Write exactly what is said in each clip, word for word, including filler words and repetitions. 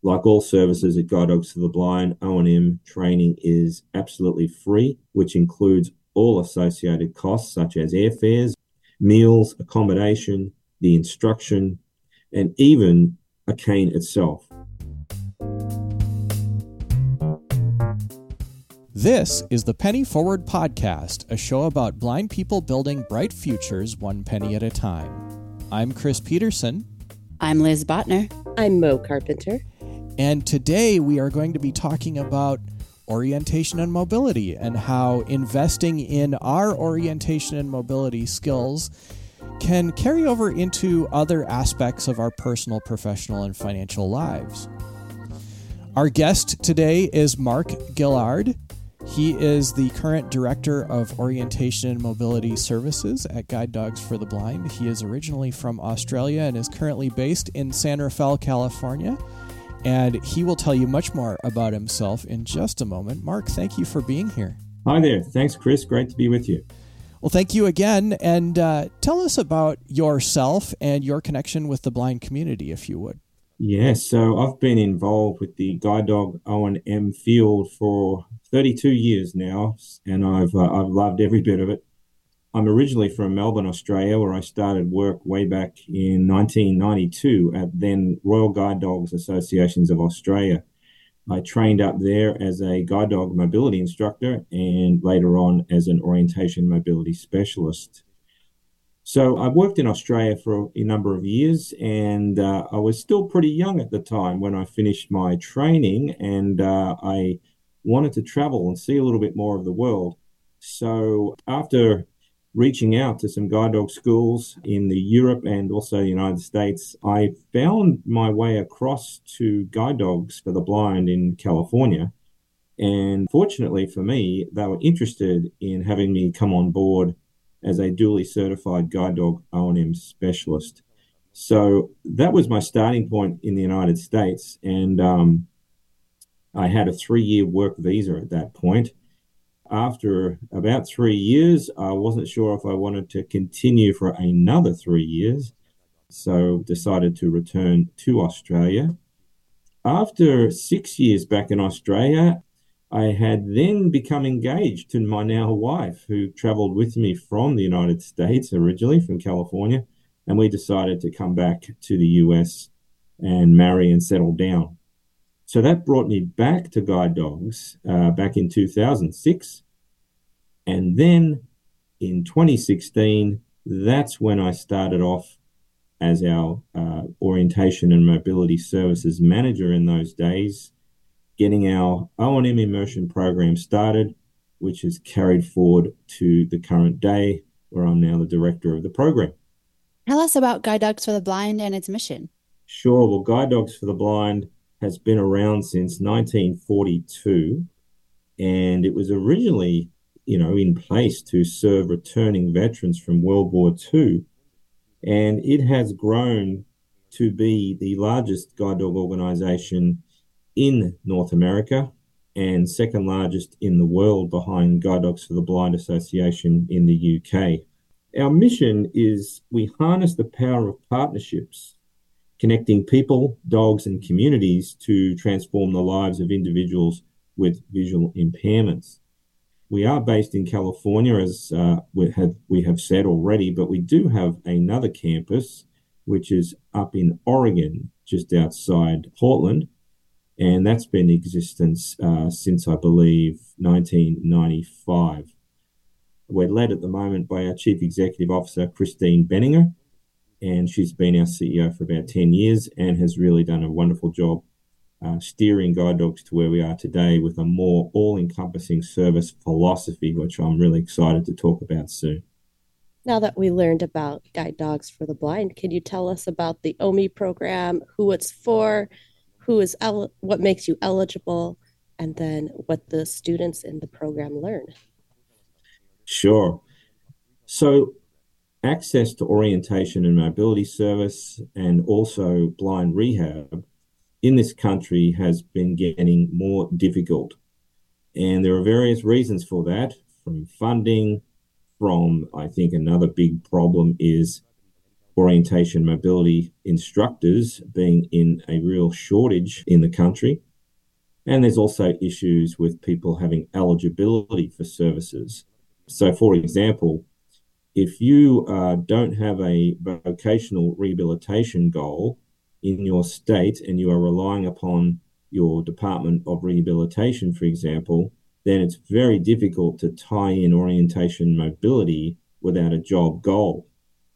Like all services at Guide Dogs for the Blind, O and M training is absolutely free, which includes all associated costs such as airfares, meals, accommodation, the instruction, and even a cane itself. This is the Penny Forward Podcast, a show about blind people building bright futures one penny at a time. I'm Chris Peterson. I'm Liz Botner. I'm Mo Carpenter. And today we are going to be talking about orientation and mobility and how investing in our orientation and mobility skills can carry over into other aspects of our personal, professional, and financial lives. Our guest today is Mark Gillard. He is the current Director of Orientation and Mobility Services at Guide Dogs for the Blind. He is originally from Australia and is currently based in San Rafael, California. And he will tell you much more about himself in just a moment. Mark, thank you for being here. Hi there. Thanks, Chris. Great to be with you. Well, thank you again. And uh, tell us about yourself and your connection with the blind community, if you would. Yes, so I've been involved with the Guide Dog O and M field for thirty-two years now, and I've uh, I've loved every bit of it. I'm originally from Melbourne, Australia, where I started work way back in nineteen ninety-two at then Royal Guide Dogs Associations of Australia. I trained up there as a guide dog mobility instructor and later on as an orientation mobility specialist. So I worked in Australia for a number of years, and uh, I was still pretty young at the time when I finished my training, and uh, I wanted to travel and see a little bit more of the world. So after reaching out to some guide dog schools in the Europe and also the United States, I found my way across to Guide Dogs for the Blind in California. And fortunately for me, they were interested in having me come on board as a duly certified guide dog O and M specialist. So that was my starting point in the United States. And um, I had a three-year work visa at that point. After about three years, I wasn't sure if I wanted to continue for another three years. So decided to return to Australia. After six years back in Australia, I had then become engaged to my now wife, who traveled with me from the United States, originally from California, and we decided to come back to the U S and marry and settle down. So that brought me back to Guide Dogs uh, back in two thousand six. And then in twenty sixteen, that's when I started off as our uh, orientation and mobility services manager in those days, getting our O and M immersion program started, which has carried forward to the current day, where I'm now the director of the program. Tell us about Guide Dogs for the Blind and its mission. Sure. Well, Guide Dogs for the Blind has been around since nineteen forty-two, and it was originally, you know, in place to serve returning veterans from World War Two, and it has grown to be the largest guide dog organization in North America and second largest in the world behind Guide Dogs for the Blind Association in the U K. Our mission is we harness the power of partnerships, connecting people, dogs, and communities to transform the lives of individuals with visual impairments. We are based in California, as uh, we have we have said already, but we do have another campus, which is up in Oregon, just outside Portland. And that's been in existence uh, since, I believe, nineteen ninety-five. We're led at the moment by our Chief Executive Officer, Christine Benninger, and she's been our C E O for about ten years and has really done a wonderful job uh, steering Guide Dogs to where we are today with a more all-encompassing service philosophy, which I'm really excited to talk about soon. Now that we learned about Guide Dogs for the Blind, can you tell us about the O M I program, who it's for, who is el- what makes you eligible, and then what the students in the program learn? Sure. So access to orientation and mobility service and also blind rehab in this country has been getting more difficult. And there are various reasons for that, from funding, from, I think another big problem is orientation mobility instructors being in a real shortage in the country. And there's also issues with people having eligibility for services. So, for example, if you uh, don't have a vocational rehabilitation goal in your state and you are relying upon your Department of Rehabilitation, for example, then it's very difficult to tie in orientation mobility without a job goal.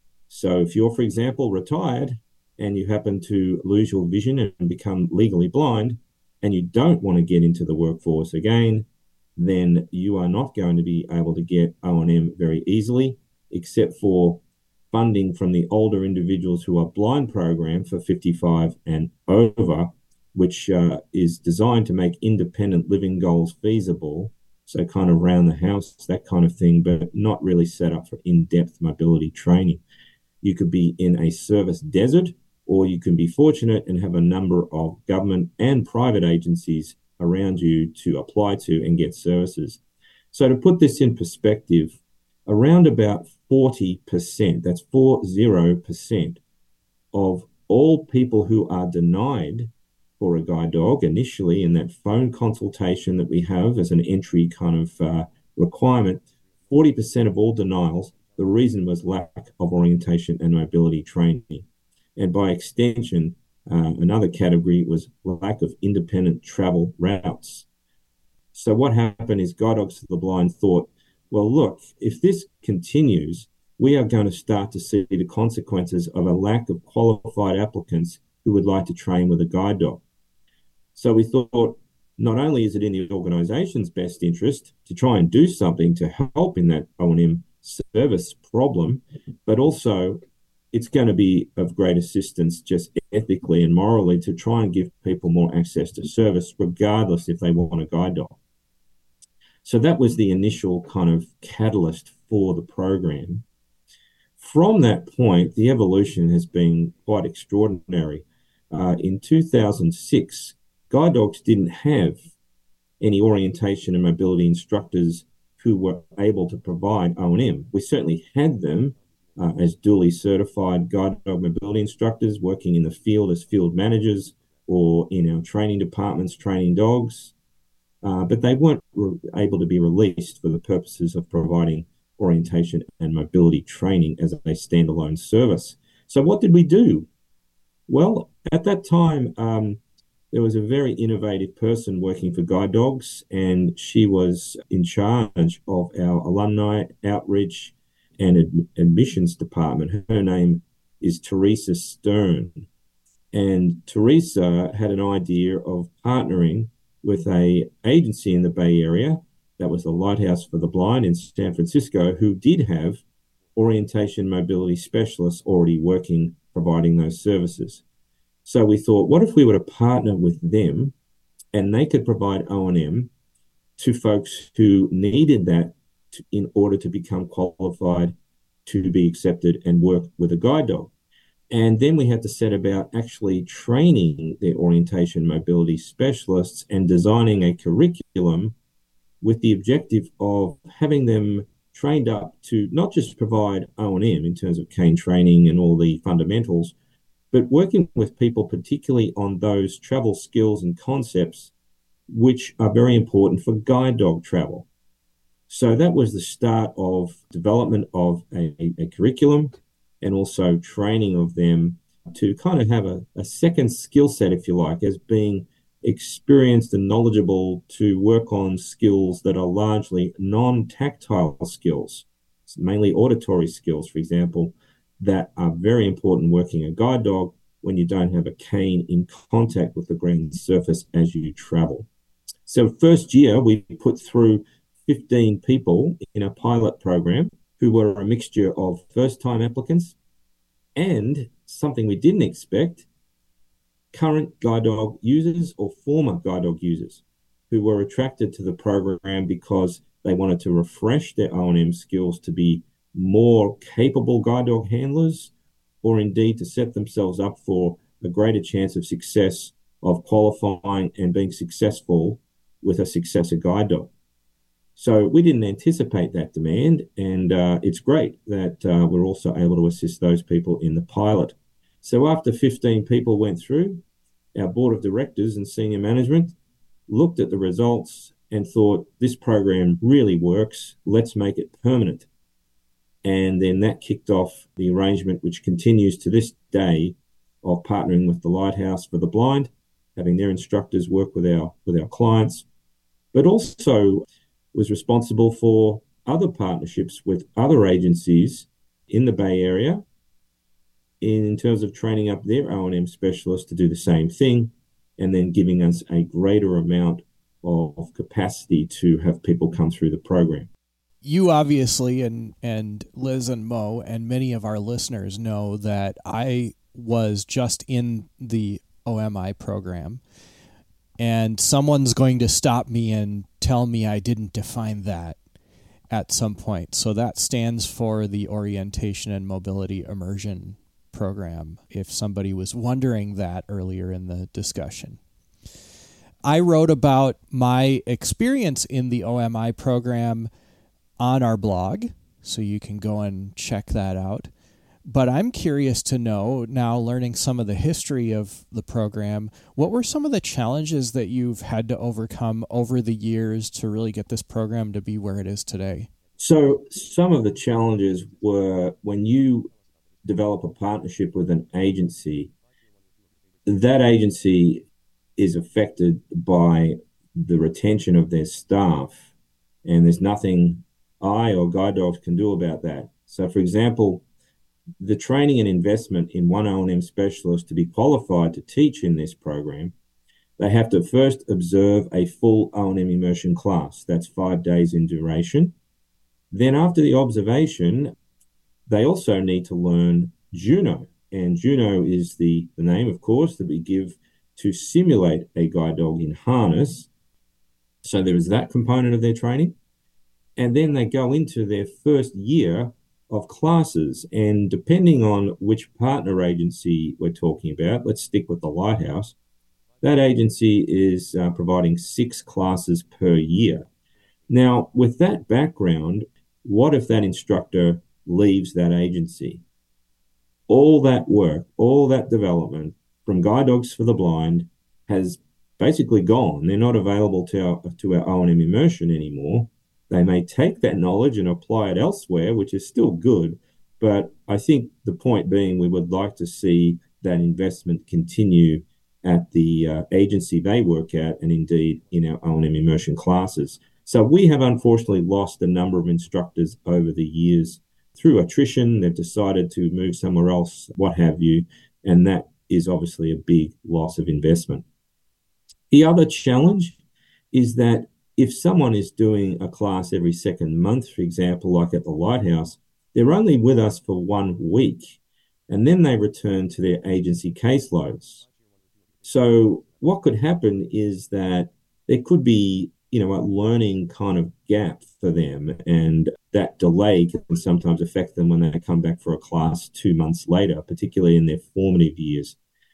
So if you're, for example, retired and you happen to lose your vision and become legally blind and you don't want to get into the workforce again, then you are not going to be able to get O and M very easily, except for funding from the older individuals who are blind program for fifty-five and over, which uh, is designed to make independent living goals feasible. So kind of round the house, that kind of thing, but not really set up for in-depth mobility training. You could be in a service desert, or you can be fortunate and have a number of government and private agencies around you to apply to and get services. So to put this in perspective, around about forty percent, that's forty percent of all people who are denied for a guide dog initially in that phone consultation that we have as an entry kind of uh, requirement, forty percent of all denials, the reason was lack of orientation and mobility training. And by extension, uh, another category was lack of independent travel routes. So what happened is Guide Dogs for the Blind thought, well, look, if this continues, we are going to start to see the consequences of a lack of qualified applicants who would like to train with a guide dog. So we thought, not only is it in the organisation's best interest to try and do something to help in that O and M service problem, but also it's going to be of great assistance just ethically and morally to try and give people more access to service, regardless if they want a guide dog. So that was the initial kind of catalyst for the program. From that point, the evolution has been quite extraordinary. Uh, in two thousand six, guide dogs didn't have any orientation and mobility instructors who were able to provide O and M. We certainly had them uh, as duly certified guide dog mobility instructors working in the field as field managers or in our training departments training dogs, uh, but they weren't re- able to be released for the purposes of providing orientation and mobility training as a standalone service. So what did we do? Well, at that time, um, there was a very innovative person working for Guide Dogs, and she was in charge of our alumni outreach and ad- admissions department. Her name is Teresa Stern. And Teresa had an idea of partnering with a agency in the Bay Area, that was the Lighthouse for the Blind in San Francisco, who did have orientation mobility specialists already working, providing those services. So we thought, what if we were to partner with them and they could provide O and M to folks who needed that to, in order to become qualified to be accepted and work with a guide dog. And then we had to set about actually training the orientation mobility specialists and designing a curriculum with the objective of having them trained up to not just provide O and M in terms of cane training and all the fundamentals, but working with people particularly on those travel skills and concepts which are very important for guide dog travel. So that was the start of development of a, a curriculum and also training of them to kind of have a, a second skill set, if you like, as being experienced and knowledgeable to work on skills that are largely non-tactile skills, mainly auditory skills, for example, that are very important working a guide dog when you don't have a cane in contact with the ground surface as you travel. So first year, we put through fifteen people in a pilot program who were a mixture of first-time applicants and something we didn't expect, current guide dog users or former guide dog users who were attracted to the program because they wanted to refresh their O and M skills to be more capable guide dog handlers, or indeed to set themselves up for a greater chance of success of qualifying and being successful with a successor guide dog. So we didn't anticipate that demand, and uh, it's great that uh, we're also able to assist those people in the pilot. So after fifteen people went through, our board of directors and senior management looked at the results and thought, this program really works, let's make it permanent. And then that kicked off the arrangement, which continues to this day, of partnering with the Lighthouse for the Blind, having their instructors work with our with our clients, but also was responsible for other partnerships with other agencies in the Bay Area in terms of training up their O and M specialists to do the same thing, and then giving us a greater amount of capacity to have people come through the program. You obviously, and and Liz and Mo and many of our listeners know that I was just in the O M I program, and someone's going to stop me and tell me I didn't define that at some point. So that stands for the Orientation and Mobility Immersion Program, if somebody was wondering that earlier in the discussion. I wrote about my experience in the O M I program on our blog, so you can go and check that out. But I'm curious to know, now learning some of the history of the program, what were some of the challenges that you've had to overcome over the years to really get this program to be where it is today? So some of the challenges were when you develop a partnership with an agency, that agency is affected by the retention of their staff, and there's nothing I or Guide Dogs can do about that. So, for example, the training and investment in one O and M specialist to be qualified to teach in this program, they have to first observe a full O and M immersion class. That's five days in duration. Then after the observation, they also need to learn Juno. And Juno is the, the name, of course, that we give to simulate a guide dog in harness. So there is that component of their training. And then they go into their first year of classes. And depending on which partner agency we're talking about, let's stick with the Lighthouse, that agency is uh, providing six classes per year. Now, with that background, what if that instructor leaves that agency? All that work, all that development from Guide Dogs for the Blind has basically gone. They're not available to our, to our O and M immersion anymore. They may take that knowledge and apply it elsewhere, which is still good. But I think the point being, we would like to see that investment continue at the uh, agency they work at, and indeed in our O and M immersion classes. So we have unfortunately lost a number of instructors over the years through attrition. They've decided to move somewhere else, what have you, and that is obviously a big loss of investment. The other challenge is that if someone is doing a class every second month, for example, like at the Lighthouse, they're only with us for one week, and then they return to their agency caseloads. So what could happen is that there could be, you know, a learning kind of gap for them, and that delay can sometimes affect them when they come back for a class two months later, particularly in their formative years.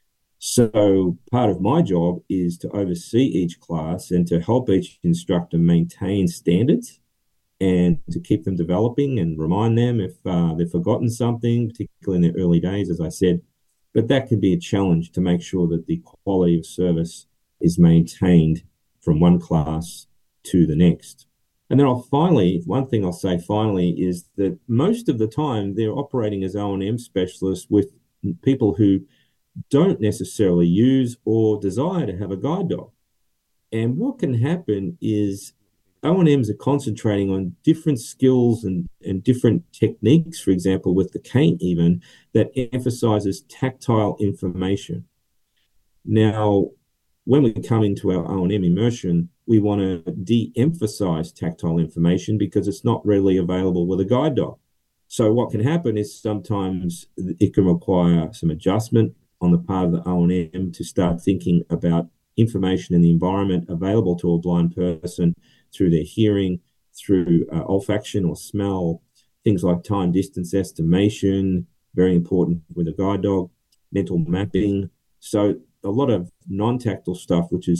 So part of my job is to oversee each class and to help each instructor maintain standards and to keep them developing and remind them if uh, they've forgotten something, particularly in their early days, as I said. But that can be a challenge to make sure that the quality of service is maintained from one class to the next. And then I'll finally, one thing I'll say finally is that most of the time they're operating as O and M specialists with people who don't necessarily use or desire to have a guide dog. And what can happen is O and Ms are concentrating on different skills and, and different techniques, for example, with the cane even, that emphasizes tactile information. Now, when we come into our O and M immersion, we want to de-emphasize tactile information because it's not readily available with a guide dog. So what can happen is sometimes it can require some adjustment on the part of the O and M to start thinking about information in the environment available to a blind person through their hearing, through uh, olfaction or smell, things like time distance estimation, very important with a guide dog, mental mapping. So a lot of non-tactile stuff, which is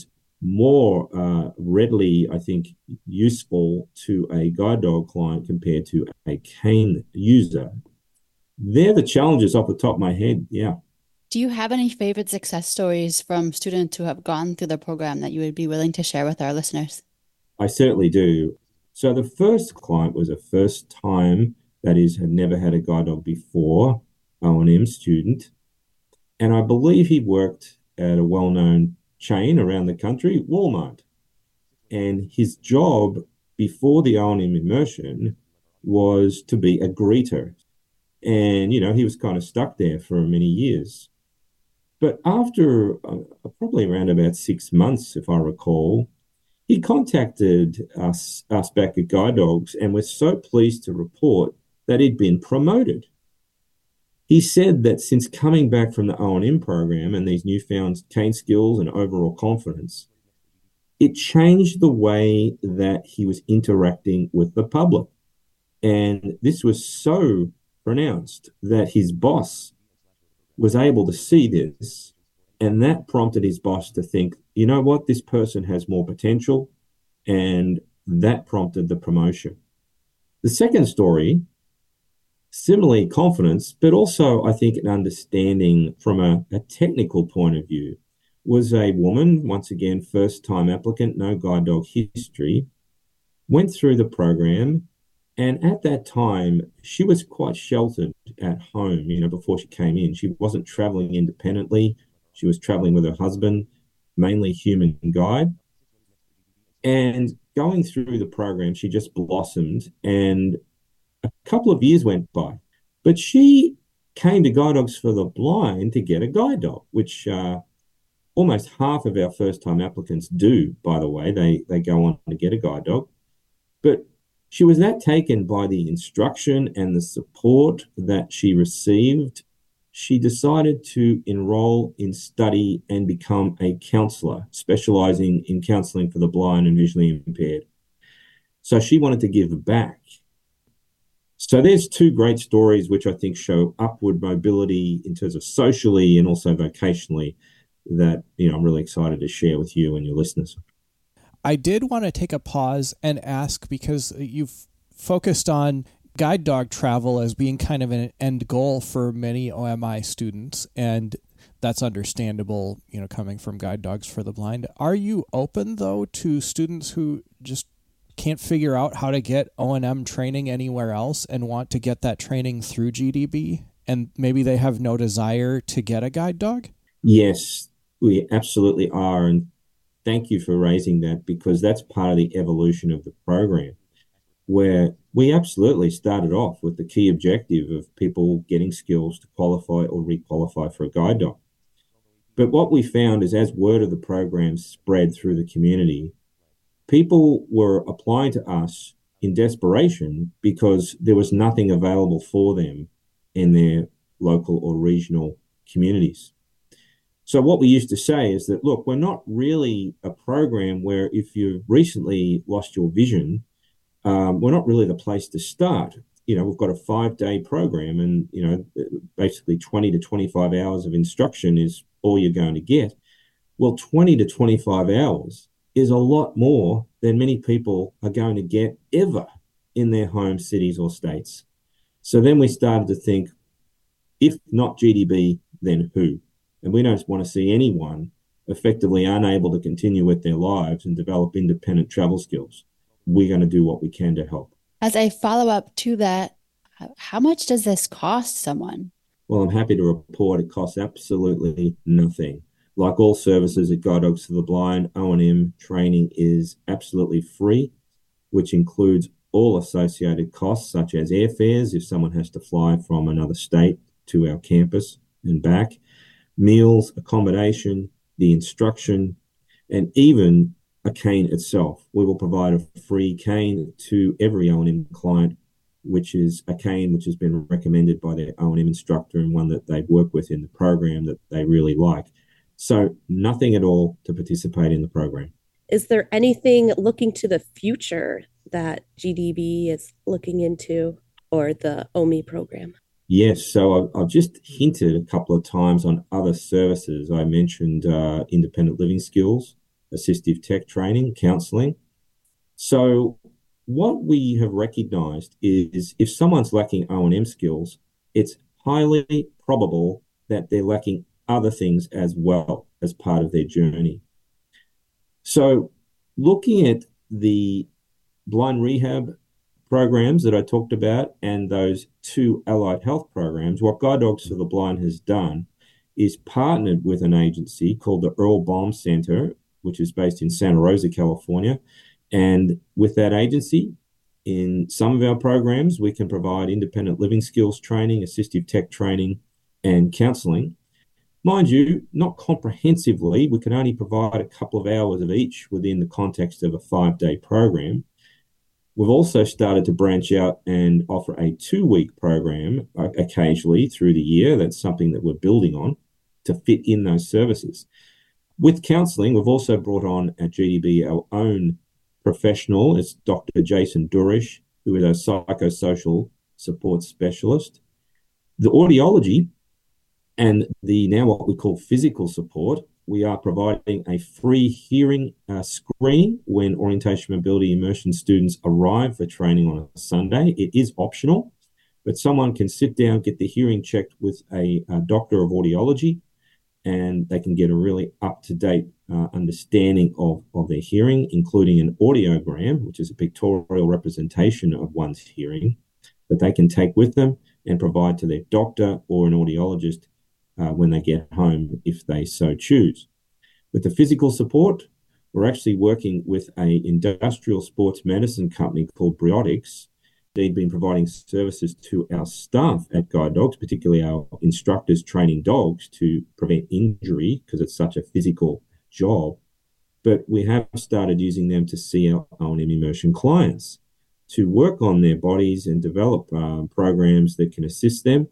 more uh, readily, I think, useful to a guide dog client compared to a cane user. They're the challenges off the top of my head. Yeah. Do you have any favorite success stories from students who have gone through the program that you would be willing to share with our listeners? I certainly do. So the first client was a first time, that is, had never had a guide dog before, O and M student. And I believe he worked at a well-known chain around the country, Walmart. And his job before the O and M immersion was to be a greeter. And, you know, he was kind of stuck there for many years. But after uh, probably around about six months, if I recall, he contacted us, us back at Guide Dogs and was so pleased to report that he'd been promoted. He said that since coming back from the O and M program and these newfound cane skills and overall confidence, it changed the way that he was interacting with the public. And this was so pronounced that his boss was able to see this, and that prompted his boss to think, you know what, this person has more potential, and that prompted the promotion. The second story, similarly confidence, but also I think an understanding from a, a technical point of view, was a woman, once again, first-time applicant, no guide dog history, went through the program, and at that time, she was quite sheltered at home, you know, before she came in. She wasn't traveling independently. She was traveling with her husband, mainly human guide. And going through the program, she just blossomed, and a couple of years went by. But she came to Guide Dogs for the Blind to get a guide dog, which uh, almost half of our first-time applicants do, by the way. They, they go on to get a guide dog. But she was that taken by the instruction and the support that she received, she decided to enroll in study and become a counselor, specializing in counseling for the blind and visually impaired. So she wanted to give back. So there's two great stories which I think show upward mobility in terms of socially and also vocationally that, you know, I'm really excited to share with you and your listeners. I did want to take a pause and ask, because you've focused on guide dog travel as being kind of an end goal for many O M I students, and that's understandable, you know, coming from Guide Dogs for the Blind. Are you open, though, to students who just can't figure out how to get O and M training anywhere else and want to get that training through G D B, and maybe they have no desire to get a guide dog? Yes, we absolutely are, and thank you for raising that, because that's part of the evolution of the program, where we absolutely started off with the key objective of people getting skills to qualify or requalify for a guide dog. But what we found is, as word of the program spread through the community, people were applying to us in desperation because there was nothing available for them in their local or regional communities. So what we used to say is that, look, we're not really a program where if you've recently lost your vision, um, we're not really the place to start. You know, we've got a five-day program, and, you know, basically twenty to twenty-five hours of instruction is all you're going to get. Well, twenty to twenty-five hours is a lot more than many people are going to get ever in their home cities or states. So then we started to think, if not G D B, then who? And we don't want to see anyone effectively unable to continue with their lives and develop independent travel skills. We're going to do what we can to help. As a follow-up to that, how much does this cost someone? Well, I'm happy to report it costs absolutely nothing. Like all services at Guide Dogs for the Blind, O and M training is absolutely free, which includes all associated costs, such as airfares if someone has to fly from another state to our campus and back, meals, accommodation, the instruction, and even a cane itself. We will provide a free cane to every O and M client, which is a cane which has been recommended by their O and M instructor and one that they've worked with in the program that they really like. So nothing at all to participate in the program. Is there anything looking to the future that G D B is looking into, or the O M I program? Yes, so I've, I've just hinted a couple of times on other services. I mentioned uh, independent living skills, assistive tech training, counseling. So what we have recognized is if someone's lacking O and M skills, it's highly probable that they're lacking other things as well as part of their journey. So looking at the blind rehab programs that I talked about and those two allied health programs, what Guide Dogs for the Blind has done is partnered with an agency called the Earl Baum Center, which is based in Santa Rosa, California. And with that agency, in some of our programs, we can provide independent living skills training, assistive tech training, and counseling. Mind you, not comprehensively. We can only provide a couple of hours of each within the context of a five-day program. We've also started to branch out and offer a two-week program uh, occasionally through the year. That's something that we're building on to fit in those services. With counseling, we've also brought on at G D B our own professional. It's Doctor Jason Durish, who is a psychosocial support specialist. The audiology and the now what we call physical support, we are providing a free hearing uh, screening when orientation, mobility, immersion students arrive for training on a Sunday. It is optional, but someone can sit down, get the hearing checked with a, a doctor of audiology, and they can get a really up-to-date uh, understanding of, of their hearing, including an audiogram, which is a pictorial representation of one's hearing, that they can take with them and provide to their doctor or an audiologist uh, when they get home, if they so choose. With the physical support, we're actually working with an industrial sports medicine company called Briotics. They've been providing services to our staff at Guide Dogs, particularly our instructors training dogs to prevent injury because it's such a physical job. But we have started using them to see our O and M immersion clients to work on their bodies and develop um, programs that can assist them.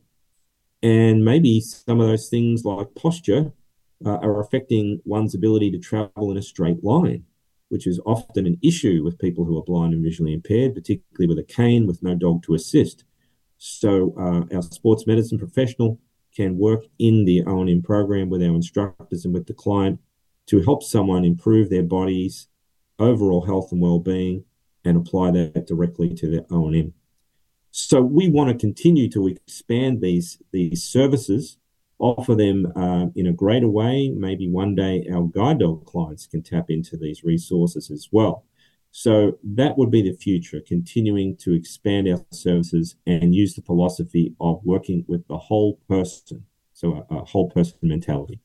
And maybe some of those things like posture uh, are affecting one's ability to travel in a straight line, which is often an issue with people who are blind and visually impaired, particularly with a cane with no dog to assist. So uh, our sports medicine professional can work in the O and M program with our instructors and with the client to help someone improve their body's overall health and well-being and apply that directly to their O and M. So we want to continue to expand these, these services, offer them uh, in a greater way. Maybe one day our guide dog clients can tap into these resources as well. So that would be the future, continuing to expand our services and use the philosophy of working with the whole person. So a, a whole person mentality.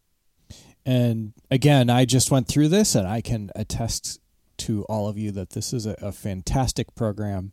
And again, I just went through this and I can attest to all of you that this is a, a fantastic program.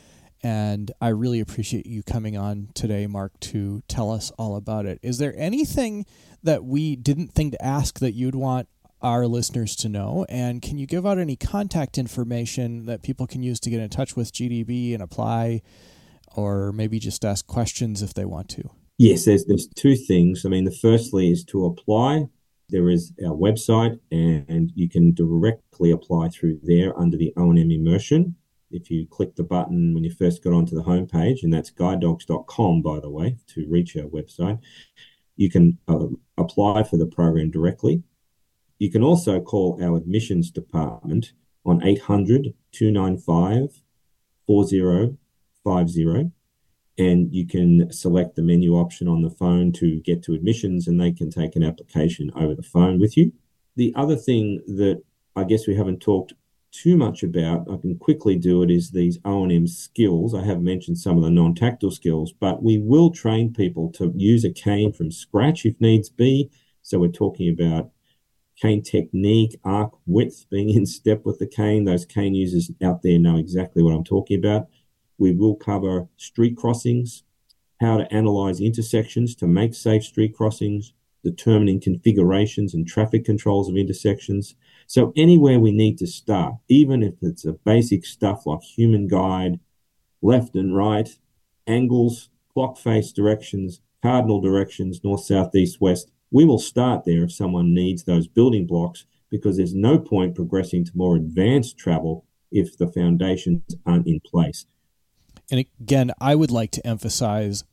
And I really appreciate you coming on today, Mark, to tell us all about it. Is there anything that we didn't think to ask that you'd want our listeners to know? And can you give out any contact information that people can use to get in touch with G D B and apply, or maybe just ask questions if they want to? Yes, there's, there's two things. I mean, the firstly is to apply. There is our website, and you can directly apply through there under the O and M Immersion. If you click the button when you first got onto the homepage, and that's guide dogs dot com, by the way, to reach our website, you can uh, apply for the program directly. You can also call our admissions department on eight hundred, two nine five, four zero five zero, and you can select the menu option on the phone to get to admissions, and they can take an application over the phone with you. The other thing that I guess we haven't talked too much about, I can quickly do it, is these O and M skills. I have mentioned some of the non-tactile skills, but we will train people to use a cane from scratch if needs be. So we're talking about cane technique, arc width, being in step with the cane. Those cane users out there know exactly what I'm talking about. We will cover street crossings, how to analyze intersections to make safe street crossings, determining configurations and traffic controls of intersections. So anywhere we need to start, even if it's a basic stuff like human guide, left and right, angles, clock face directions, cardinal directions, north, south, east, west, we will start there if someone needs those building blocks, because there's no point progressing to more advanced travel if the foundations aren't in place. And again, I would like to emphasize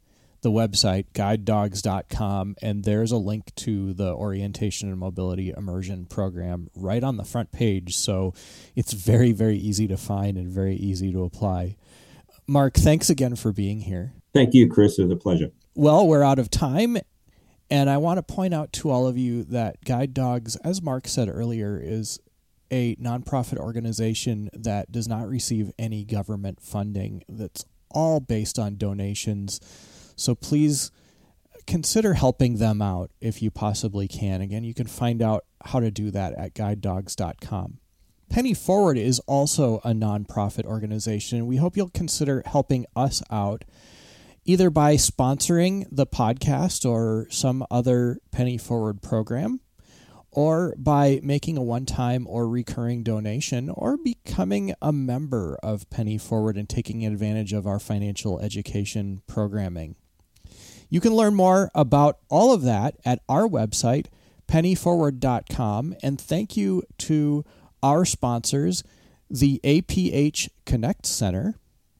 the website, guide dogs dot com, and there's a link to the Orientation and Mobility Immersion Program right on the front page. So it's very, very easy to find and very easy to apply. Mark, thanks again for being here. Thank you, Chris. It was a pleasure. Well, we're out of time, and I want to point out to all of you that Guide Dogs, as Mark said earlier, is a nonprofit organization that does not receive any government funding. That's all based on donations. So please consider helping them out if you possibly can. Again, you can find out how to do that at guide dogs dot com. Penny Forward is also a nonprofit organization. We hope you'll consider helping us out either by sponsoring the podcast or some other Penny Forward program, or by making a one-time or recurring donation, or becoming a member of Penny Forward and taking advantage of our financial education programming. You can learn more about all of that at our website, penny forward dot com, and thank you to our sponsors, the A P H Connect Center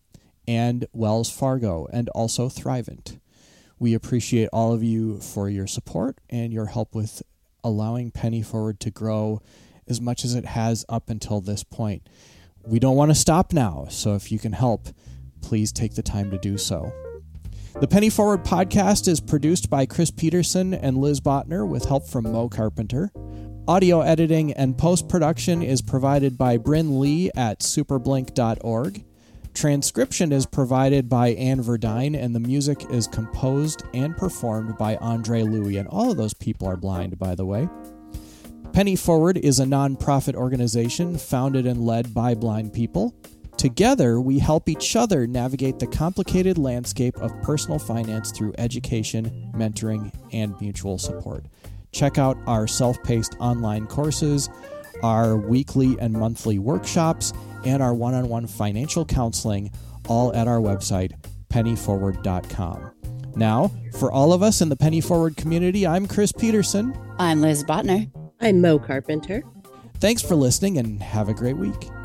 and Wells Fargo, and also Thrivent. We appreciate all of you for your support and your help with allowing Penny Forward to grow as much as it has up until this point. We don't want to stop now, so if you can help, please take the time to do so. The Penny Forward podcast is produced by Chris Peterson and Liz Botner with help from Mo Carpenter. Audio editing and post-production is provided by Bryn Lee at superblink dot org. Transcription is provided by Ann Verdine, and the music is composed and performed by Andre Louie, and all of those people are blind, by the way. Penny Forward is a nonprofit organization founded and led by blind people. Together, we help each other navigate the complicated landscape of personal finance through education, mentoring, and mutual support. Check out our self-paced online courses, our weekly and monthly workshops, and our one-on-one financial counseling, all at our website, penny forward dot com. Now, for all of us in the Penny Forward community, I'm Chris Peterson. I'm Liz Botner. I'm Mo Carpenter. Thanks for listening, and have a great week.